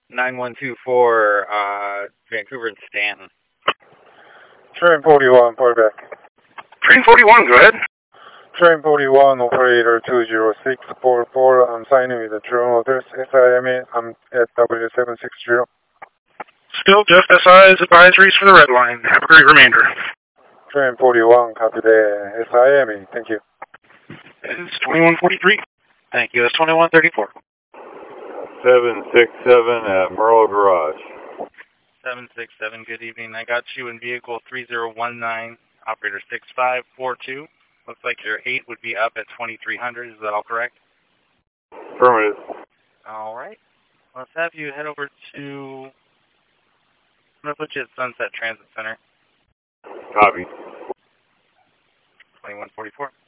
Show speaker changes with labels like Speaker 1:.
Speaker 1: 9124, Vancouver and Stanton.
Speaker 2: Train 41, back.
Speaker 3: Train 41, go ahead.
Speaker 2: Train 41, operator 20644. I'm signing with the drone address SIME. I'm at W760.
Speaker 3: Still just SI's advisories for the red line. Have a great remainder.
Speaker 2: Train 41, copy the SIME. Thank you.
Speaker 3: It's 2143.
Speaker 1: Thank you. It's 2134.
Speaker 4: 767 at Merle Garage.
Speaker 1: 767, good evening. I got you in vehicle 3019, operator 6542. Looks like your 8 would be up at 2300. Is that all correct?
Speaker 4: Affirmative.
Speaker 1: All right. Let's have you head over to... I'm going to put you at Sunset Transit Center.
Speaker 4: Copy.
Speaker 1: 2144.